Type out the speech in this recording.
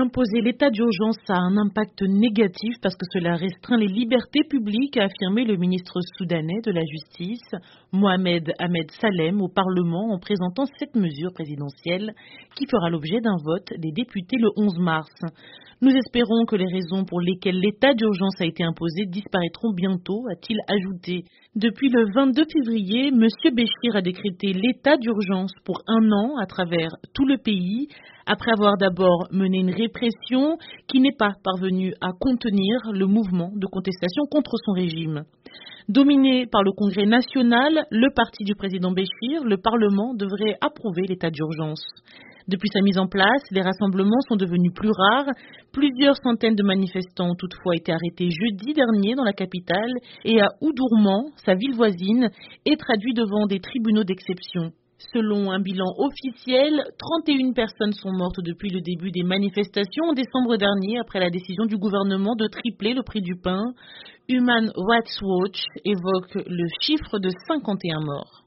Imposer l'état d'urgence a un impact négatif parce que cela restreint les libertés publiques, a affirmé le ministre soudanais de la Justice, Mohamed Ahmed Salem, au Parlement en présentant cette mesure présidentielle qui fera l'objet d'un vote des députés le 11 mars. Nous espérons que les raisons pour lesquelles l'état d'urgence a été imposé disparaîtront bientôt, a-t-il ajouté. Depuis le 22 février, M. Béchir a décrété l'état d'urgence pour un an à travers tout le pays, après avoir d'abord mené une répression qui n'est pas parvenue à contenir le mouvement de contestation contre son régime. Dominé par le Congrès national, le parti du président Béchir, le Parlement devrait approuver l'état d'urgence. Depuis sa mise en place, les rassemblements sont devenus plus rares. Plusieurs centaines de manifestants ont toutefois été arrêtés jeudi dernier dans la capitale et à Oudourman, sa ville voisine, et traduits devant des tribunaux d'exception. Selon un bilan officiel, 31 personnes sont mortes depuis le début des manifestations en décembre dernier après la décision du gouvernement de tripler le prix du pain. Human Rights Watch évoque le chiffre de 51 morts.